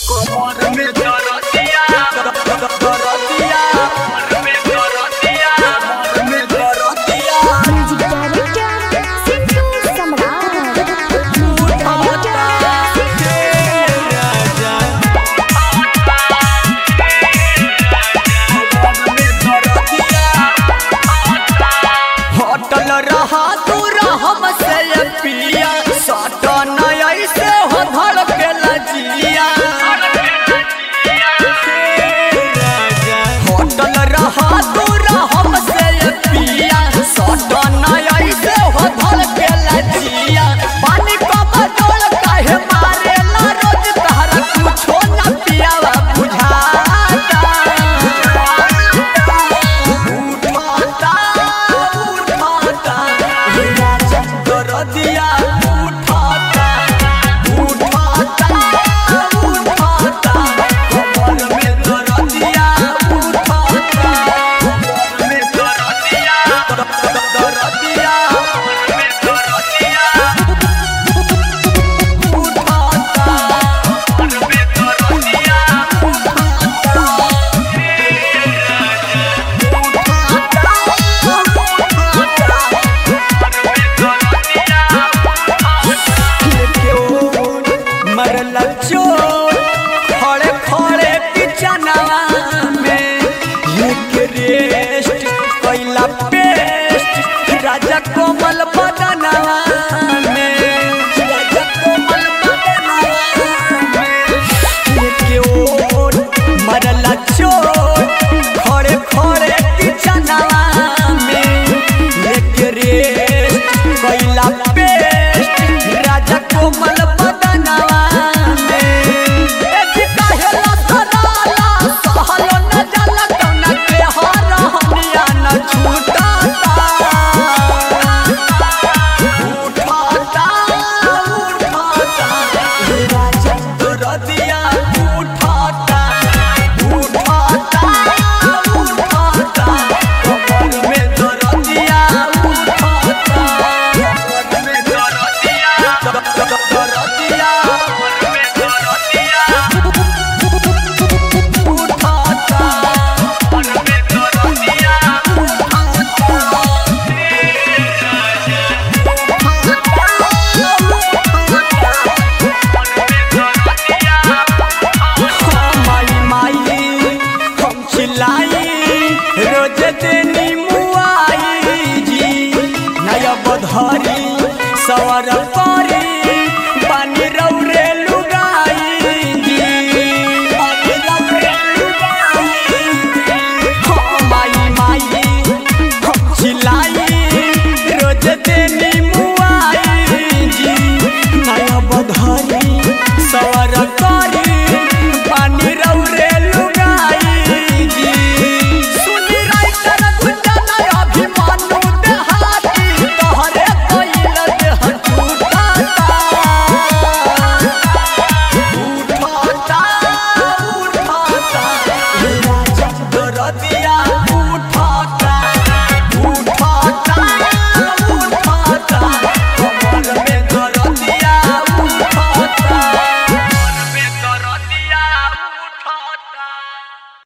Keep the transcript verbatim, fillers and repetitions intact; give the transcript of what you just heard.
कमर में दरदिया दरदिया कमर में दरदिया कमर में दरदिया म्यूजिक डायरेक्टर सिद्धू सम्राट होटल रहा तू रहम से पिया सटा नया से हो धड़ के लजिया होटल रहा तू रहम से पिया सटा नया से हो धड़ के लजिया पानी का बदल काहे मारे ला रोज तहरा कुछो न पियावा बुझाता उठाता उठाता राजा दरदिया उठाता उठाता उठाता कमर में दरदिया उठाता कमर में दरदिया दरदिया कमर में दरदिया उठाता कमर में दरदिया मरला चोर खड़े खड़े पिचनवा